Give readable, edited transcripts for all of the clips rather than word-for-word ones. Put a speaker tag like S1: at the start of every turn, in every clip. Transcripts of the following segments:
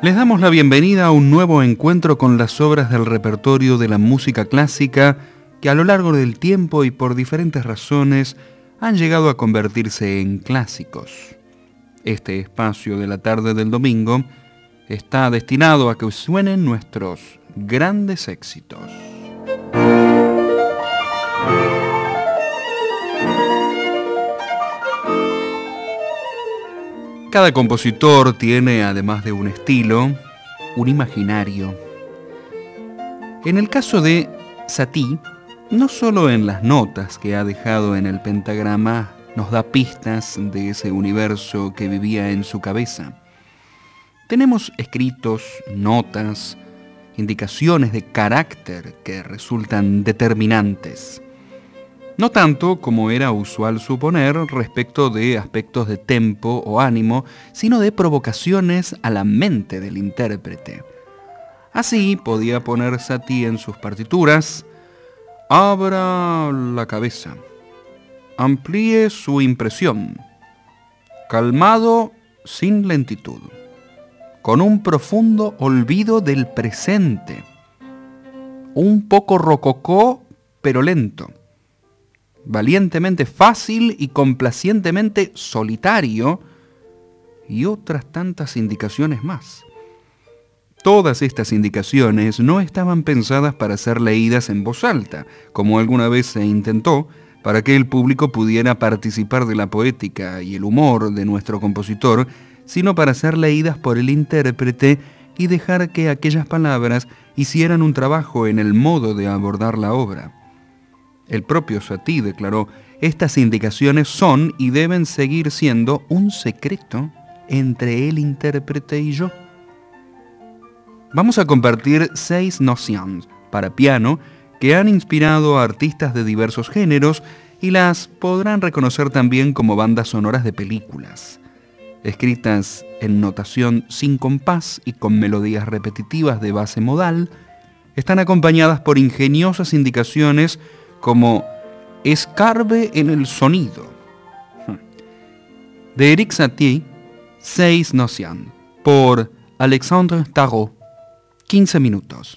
S1: Les damos la bienvenida a un nuevo encuentro con las obras del repertorio de la música clásica que a lo largo del tiempo y por diferentes razones han llegado a convertirse en clásicos. Este espacio de la tarde del domingo está destinado a que suenen nuestros grandes éxitos. Cada compositor tiene, además de un estilo, un imaginario. En el caso de Satie, no solo en las notas que ha dejado en el pentagrama nos da pistas de ese universo que vivía en su cabeza. Tenemos escritos, notas, indicaciones de carácter que resultan determinantes. No tanto como era usual suponer respecto de aspectos de tempo o ánimo, sino de provocaciones a la mente del intérprete. Así podía poner Satie en sus partituras: abra la cabeza, amplíe su impresión, calmado sin lentitud, con un profundo olvido del presente, un poco rococó pero lento, valientemente fácil y complacientemente solitario, y otras tantas indicaciones más. Todas estas indicaciones no estaban pensadas para ser leídas en voz alta, como alguna vez se intentó, para que el público pudiera participar de la poética y el humor de nuestro compositor, sino para ser leídas por el intérprete y dejar que aquellas palabras hicieran un trabajo en el modo de abordar la obra. El propio Satie declaró: estas indicaciones son y deben seguir siendo un secreto entre el intérprete y yo. Vamos a compartir 6 nociones para piano que han inspirado a artistas de diversos géneros y las podrán reconocer también como bandas sonoras de películas. Escritas en notación sin compás y con melodías repetitivas de base modal, están acompañadas por ingeniosas indicaciones como escarbe en el sonido. De Erik Satie, 6 nociones, por Alexandre Tarot, 15 minutos.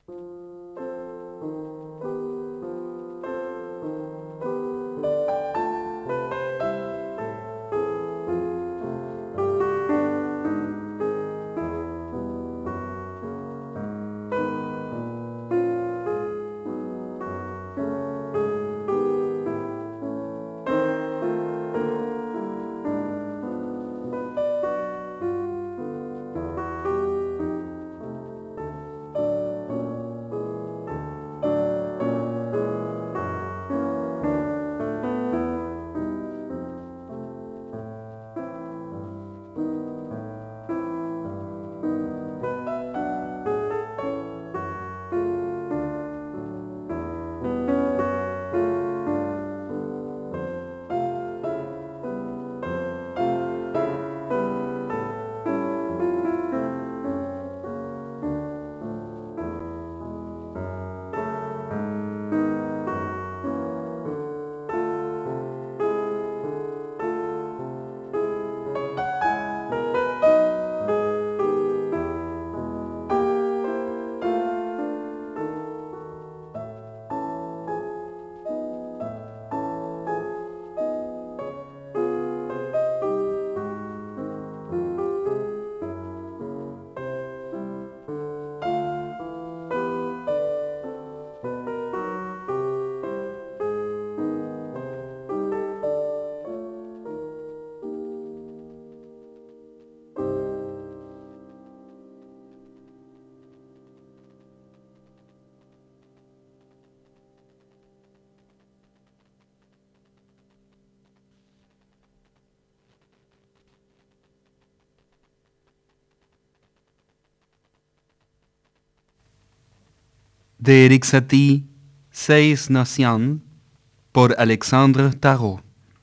S1: De Erik Satie, Seis Nations, por Alexandre Tarot.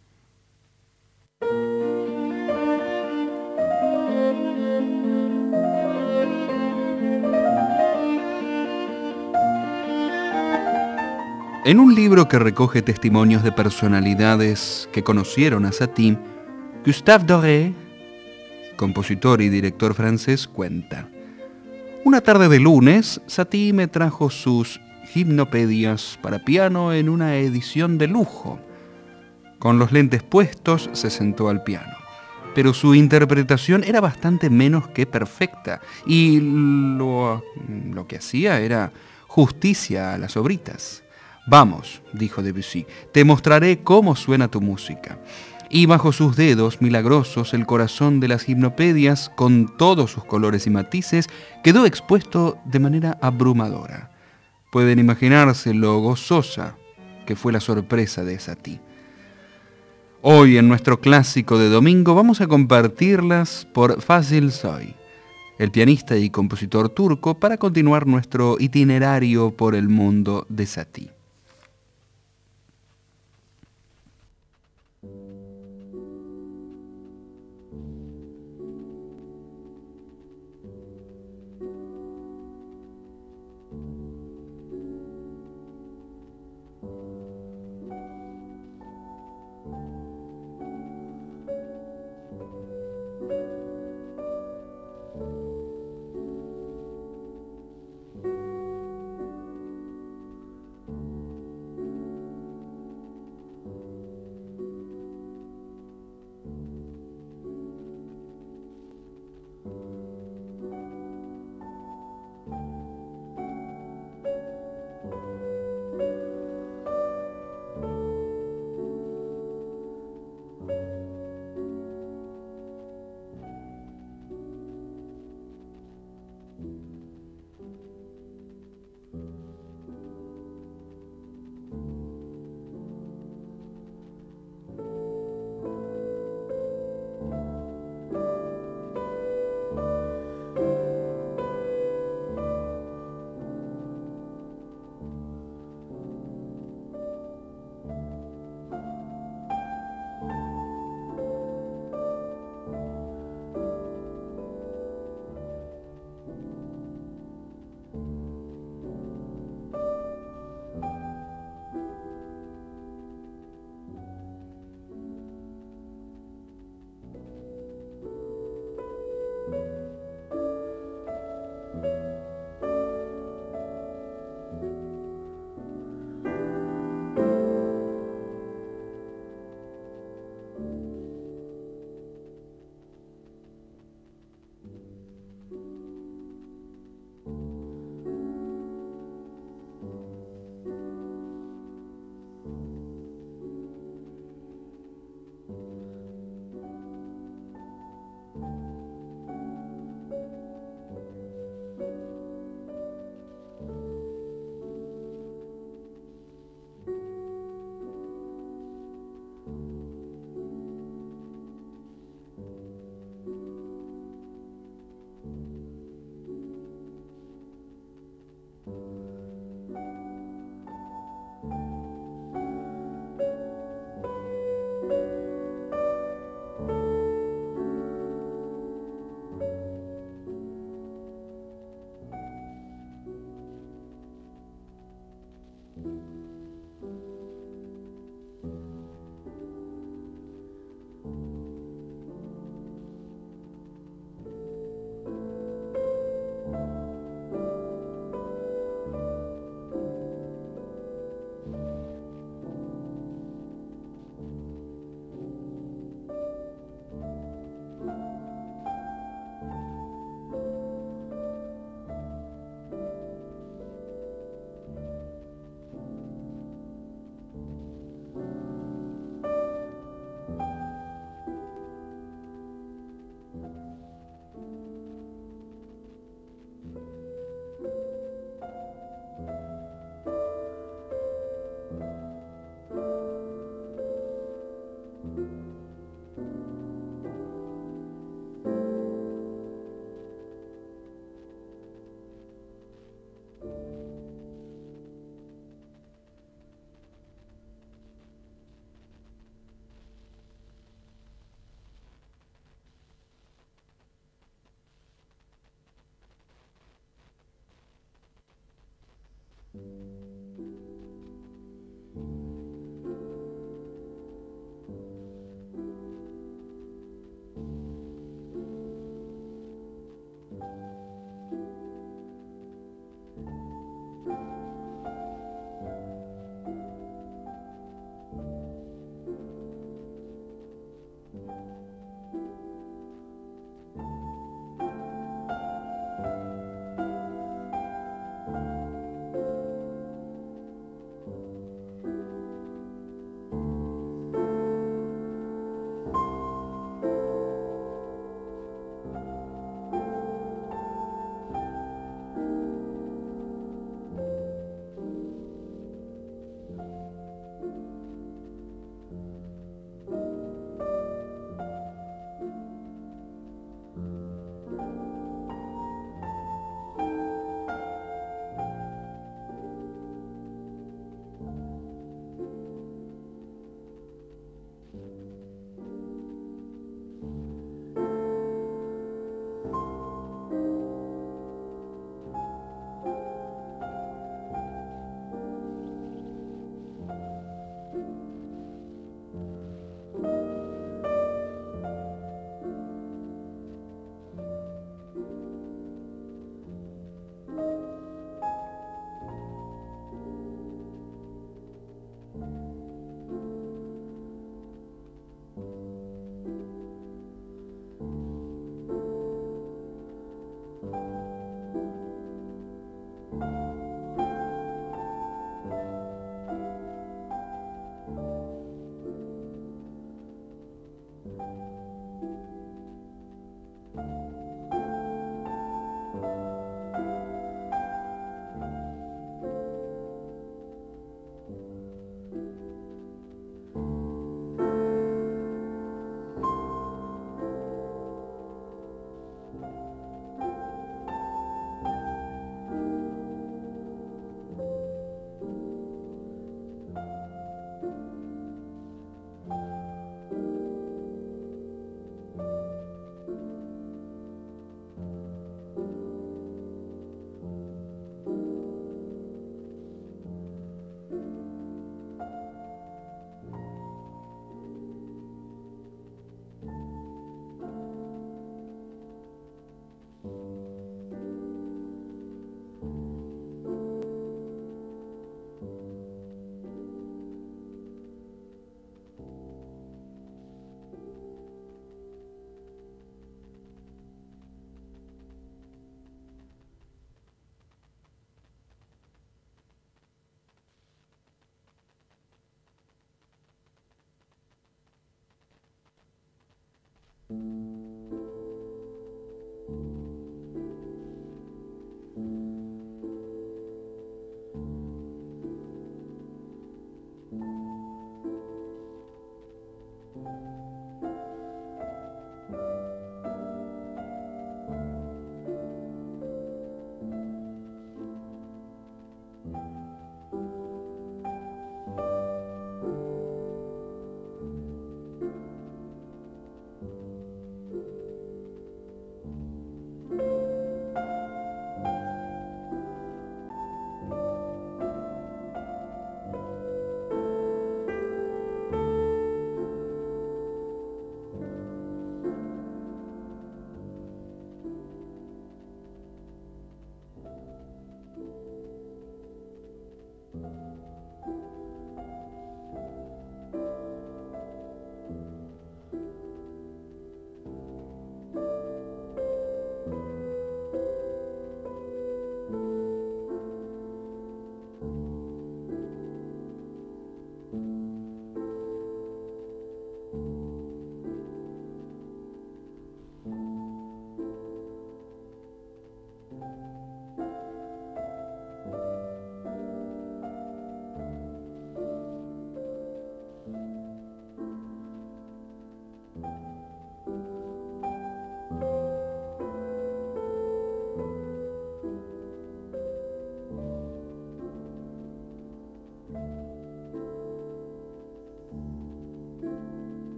S1: En un libro que recoge testimonios de personalidades que conocieron a Satie, Gustave Doré, compositor y director francés, cuenta: una tarde de lunes, Satie me trajo sus gimnopedias para piano en una edición de lujo. Con los lentes puestos, se sentó al piano. Pero su interpretación era bastante menos que perfecta, y lo que hacía era justicia a las obritas. Vamos, dijo Debussy, te mostraré cómo suena tu música. Y bajo sus dedos milagrosos el corazón de las gimnopedias, con todos sus colores y matices, quedó expuesto de manera abrumadora. Pueden imaginarse lo gozosa que fue la sorpresa de Satie. Hoy en nuestro clásico de domingo vamos a compartirlas por Fazıl Say, el pianista y compositor turco, para continuar nuestro itinerario por el mundo de Satie.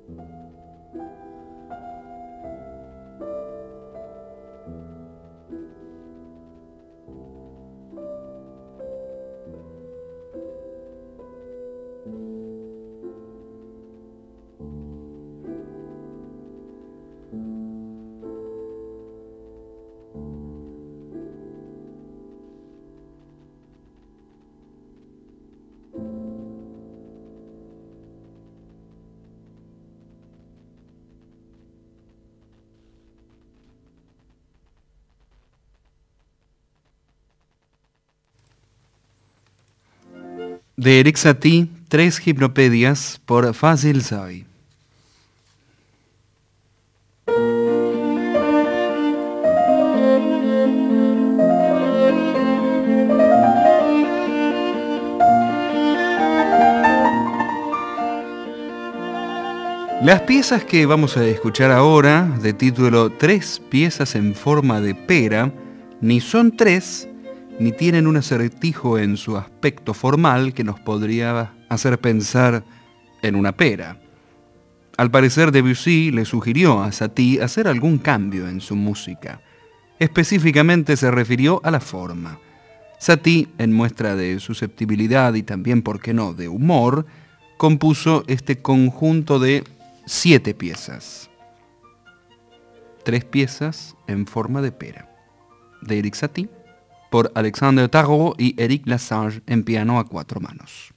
S1: De Erik Satie, 3 Gimnopedias por Fazil Say. Las piezas que vamos a escuchar ahora, de título 3 piezas en forma de pera, ni son 3, ni tienen un acertijo en su aspecto formal que nos podría hacer pensar en una pera. Al parecer, Debussy le sugirió a Satie hacer algún cambio en su música. Específicamente se refirió a la forma. Satie, en muestra de susceptibilidad y también, por qué no, de humor, compuso este conjunto de 7 piezas. 3 piezas en forma de pera. De Erik Satie, por Alexandre Tarot y Eric Lassage en piano a 4 manos.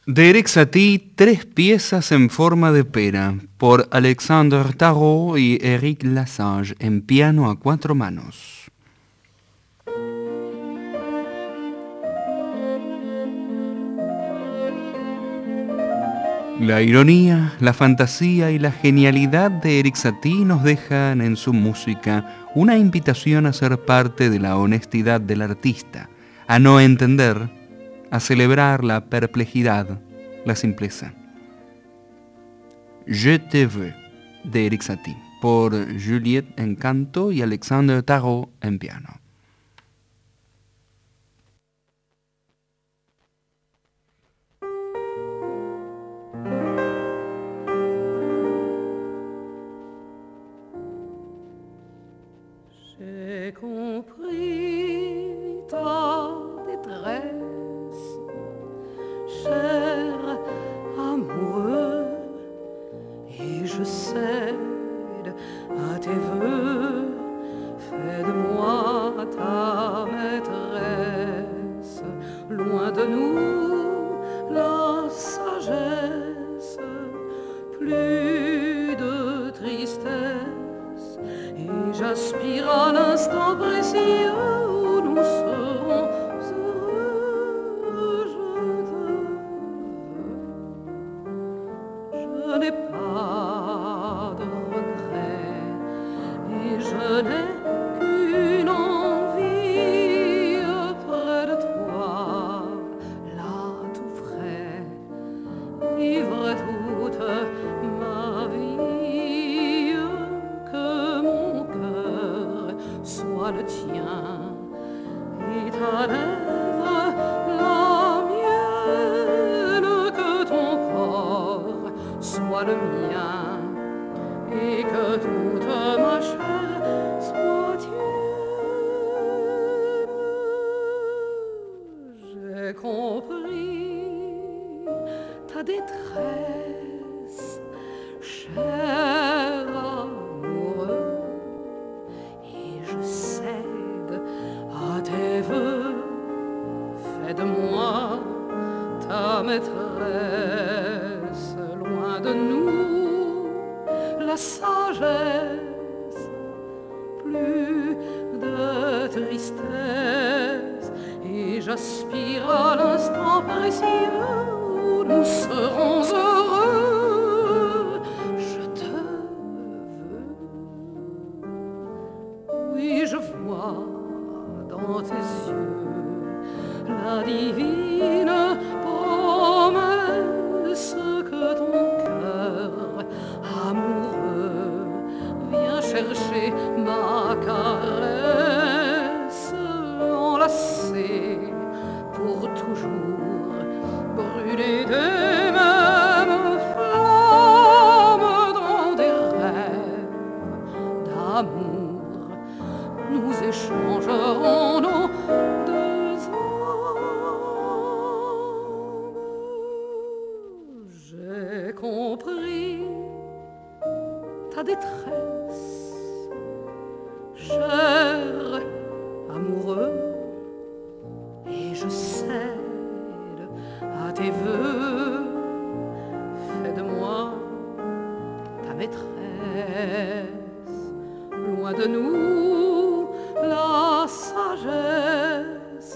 S1: De Erik Satie, Tres piezas en forma de pera, por Alexandre Tarot y Eric Lassage, en piano a cuatro manos. La ironía, la fantasía y la genialidad de Erik Satie nos dejan en su música una invitación a ser parte de la honestidad del artista, a no entender, a celebrar la perplejidad, la simpleza. Je te veux, de Erik Satie, por Juliette en canto y Alexandre Tarot en piano.
S2: J'ai compris ta détresse, cher amoureux, et je cède à tes voeux. Fais de moi ta maîtresse, loin de nous la sagesse, plus de tristesse, et j'aspire à l'instant précieux où nous serons heureux. Je n'ai pas de regrets et je n'ai qu'une envie près de toi, là tout frais, vivre toute ma vie, que mon cœur soit le tien et ta lèvre la mienne, que ton corps soit le mien et que toute ma chair soit tienne. J'ai compris ta détresse, cher amoureux, et je cède à tes voeux. Fais de moi ta maîtresse, loin de nous la sagesse, plus de tristesse, et j'aspire à l'instant précieux où nous serons heureux. Je te veux, oui je vois dans tes yeux la divine promesse que ton cœur amoureux vient chercher ma caresse, enlacée pour toujours, brûler des mêmes flammes dans des rêves d'amour. Nous échangerons nos deux âmes. J'ai compris ta détresse, cher amoureux, et je cède à tes voeux. Fais de moi ta maîtresse, loin de nous la sagesse,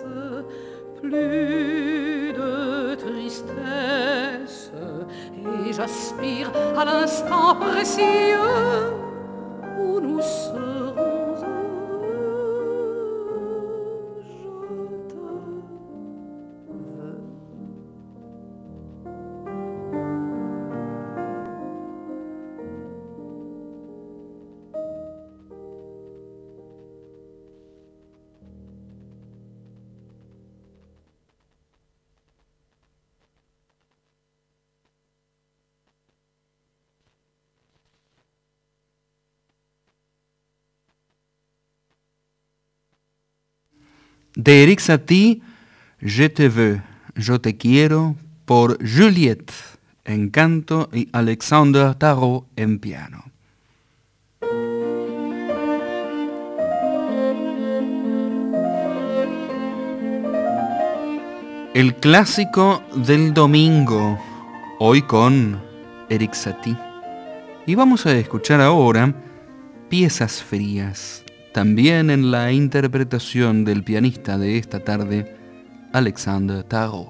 S2: plus de tristesse, et j'aspire à l'instant précieux où nous serons heureux. Je te veux.
S1: De Erik Satie, Je te veux, yo te quiero, por Juliette en canto y Alexandre Tarot en piano. El clásico del domingo, hoy con Erik Satie. Y vamos a escuchar ahora Piezas Frías, también en la interpretación del pianista de esta tarde, Alexandre Tarot.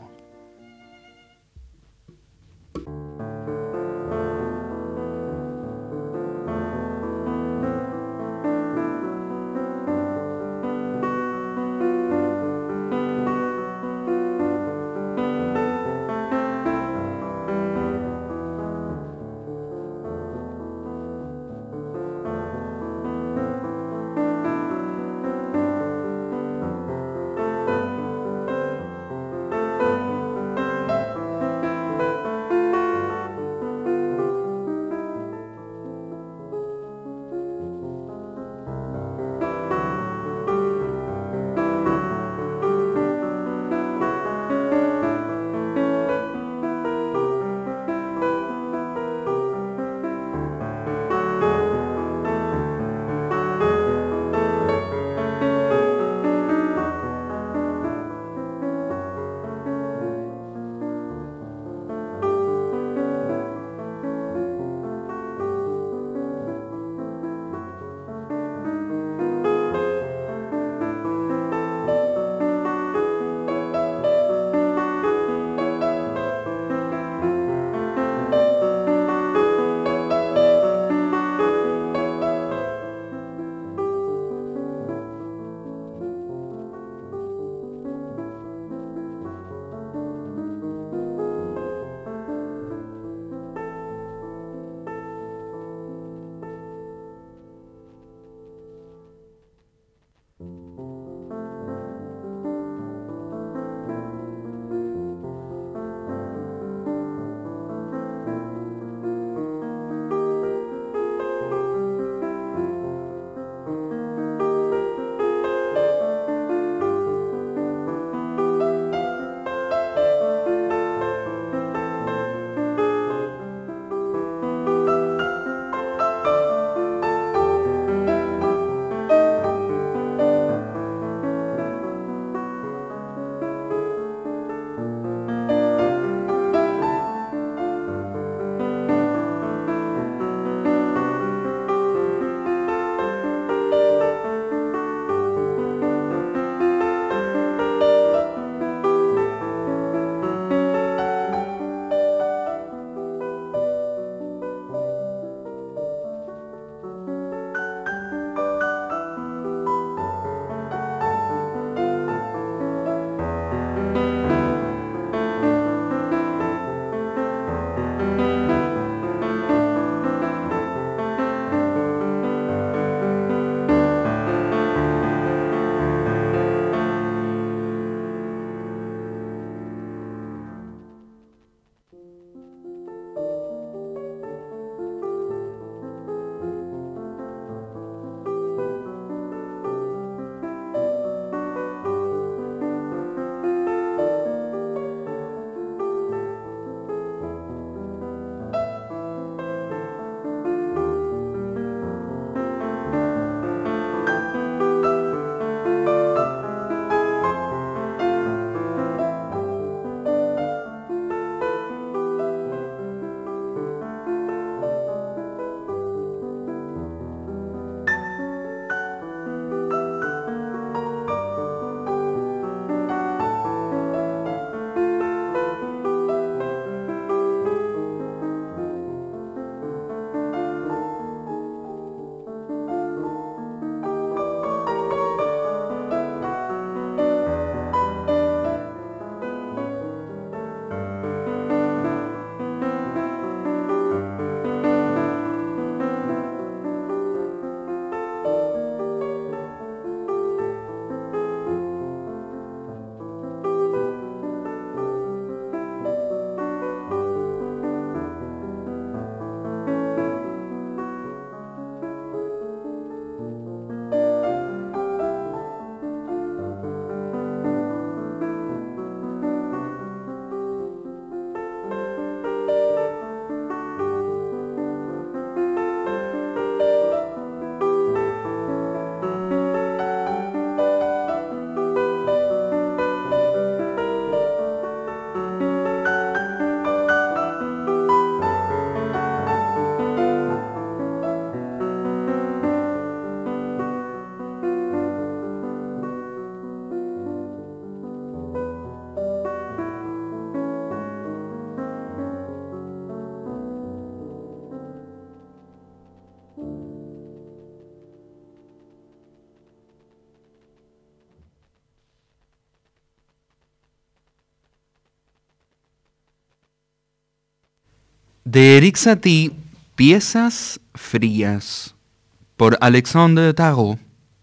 S1: De Erik Satie, Piezas frías, por Alexandre Tarot.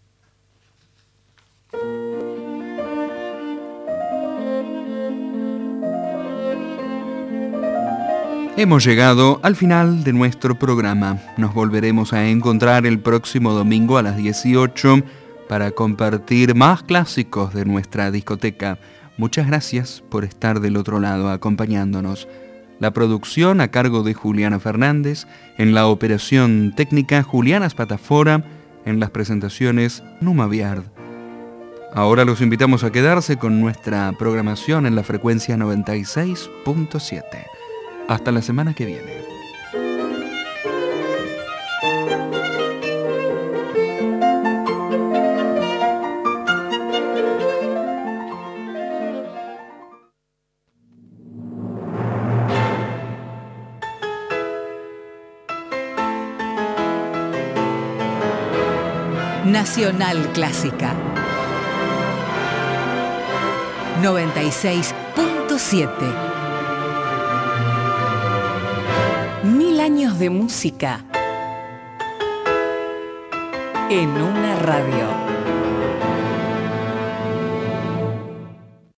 S1: Hemos llegado al final de nuestro programa. Nos volveremos a encontrar el próximo domingo a las 18 para compartir más clásicos de nuestra discoteca. Muchas gracias por estar del otro lado acompañándonos. La producción a cargo de Juliana Fernández, en la operación técnica Juliana Spatafora, en las presentaciones Numa Viard. Ahora los invitamos a quedarse con nuestra programación en la frecuencia 96.7. Hasta la semana que viene.
S3: Nacional Clásica 96.7. 1000 años de música en una radio.